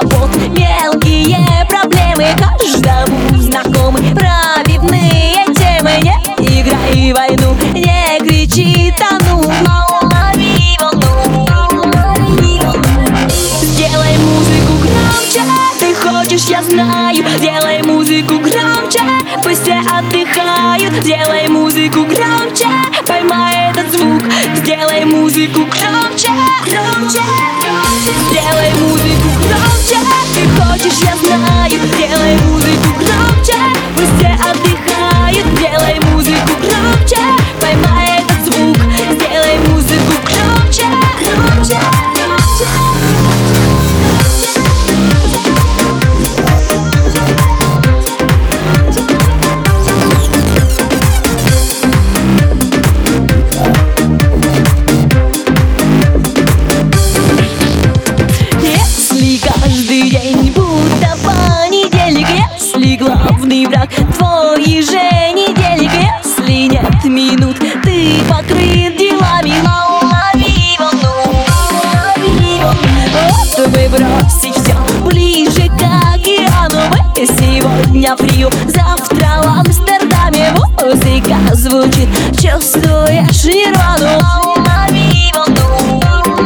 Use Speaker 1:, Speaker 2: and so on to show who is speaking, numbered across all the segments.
Speaker 1: вот мелкие проблемы каждому знакомы, пробивные темы. Не играй войну, не кричи, тону, лови волну. Сделай музыку громче, ты хочешь, я знаю. Делай музыку громче, пусть все отдыхают. Делай музыку громче, поймай этот звук. Сделай музыку громче, громче, громче. Сделай музыку громче, ты хочешь, я знаю. Делай музыку громче, пусть все отдыхают. Делай музыку громче, поймай этот звук. Сделай музыку громче, громче, громче. Каждый день будто понедельник, если главный враг твой еженедельник, если нет минут, ты покрыт делами, лови волну. Вот выбросить все ближе к океану. Мы сегодня в Рио, завтра в Амстердаме. Музыка звучит, чувствуешь нирвану, лови волну.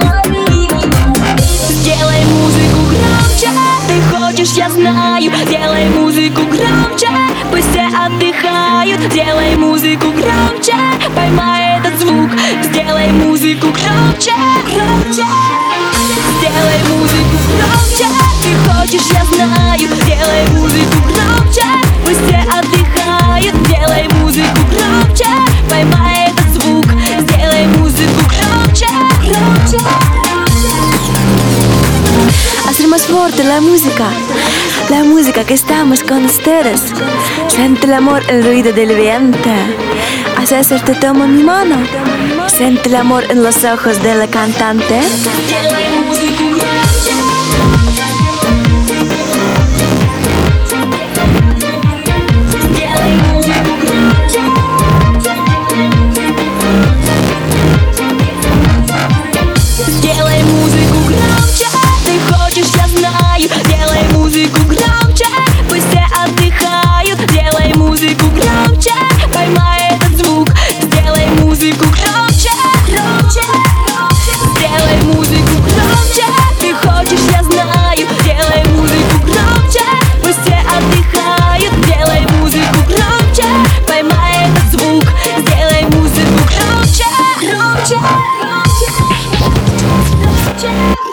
Speaker 1: Сделай музыку громче, ты хочешь, я знаю. Делай музыку громче, пусть все отдыхают. Делай музыку громче, поймай этот звук. Сделай музыку громче, громче. Сделай музыку громче, ты хочешь, я знаю. Делай музыку громче, пусть все отдыхают. Делай музыку громче, поймай этот звук. Сделай музыку gромче, gромче.
Speaker 2: Hacemos fuerte la música que estamos con ustedes. Siente el amor, el ruido del viento. Haces te tomo mi mano. Siente el amor en los ojos de la cantante.
Speaker 1: Делай музыку громче, ты хочешь, я знаю. Делай музыку громче, пусть все отдыхают. Делай музыку громче, поймай этот звук. Сделай музыку громче, громче, громче. Сделай музыку громче, ты хочешь, я знаю. Делай музыку громче, пусть все отдыхают. Делай музыку громче, поймай этот звук. Сделай музыку громче, громче, громче.